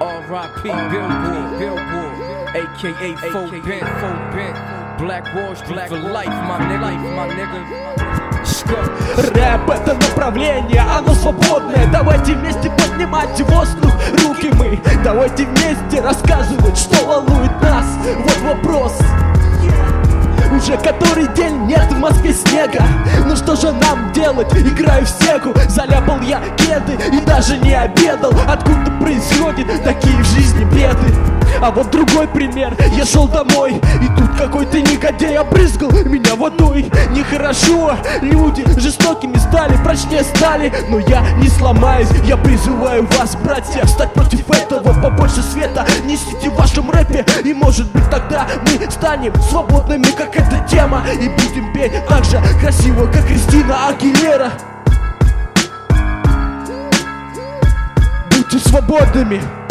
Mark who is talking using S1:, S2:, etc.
S1: R.I.P. Billboard, a.k.a. Folk Bent, Black Wall Street for life, my nigga.
S2: Рэп — это направление, оно свободное. Давайте вместе поднимать в воздух руки мы. Давайте вместе рассказывать, что волнует нас. Вот вопрос. Уже который день нет в Москве снега. Ну что же нам делать? Играю в сегу. Заляпал я кеды и даже не обедал. Откуда происходят такие в жизни беды? А вот другой пример. Я шел домой, и тут какой-то негодяй обрызгал меня водой. Нехорошо, люди жестокими стали, прочнее стали. Но я не сломаюсь, я призываю вас, братья, встать против этого, побольше света несите в вашем рэпе. И может быть тогда мы станем свободными, как эта тема. И будем петь так же красиво, как Кристина Агилера. Будьте свободными.